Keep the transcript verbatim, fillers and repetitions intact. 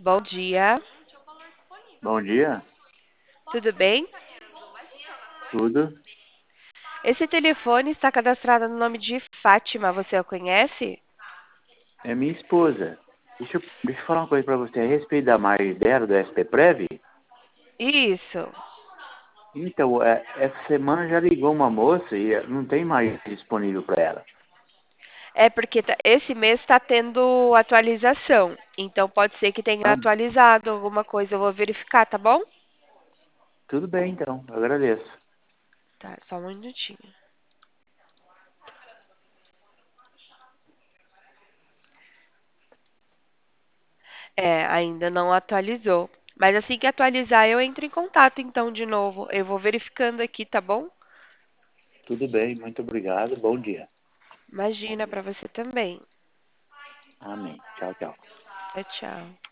Bom dia, Bom dia, tudo bem? tudo? Esse telefone está cadastrado no nome de Fátima, você a conhece? É minha esposa. Deixa eu, deixa eu falar uma coisa pra você. A respeito da Mari dela, do S P Prev, Isso. então, é, essa semana já ligou uma moça e não tem mais disponível para ela. É porque tá- esse mês está tendo atualização, então pode ser que tenha Ah, atualizado alguma coisa, eu vou verificar, tá bom? tudo bem, então. Eu agradeço. Tá, só um minutinho. É, ainda não atualizou. Mas assim que atualizar, eu entro em contato então de novo. Eu vou verificando aqui, tá bom? Tudo bem, muito obrigado. Bom dia. Imagina para você também. Amém. Tchau, tchau. Tchau, tchau.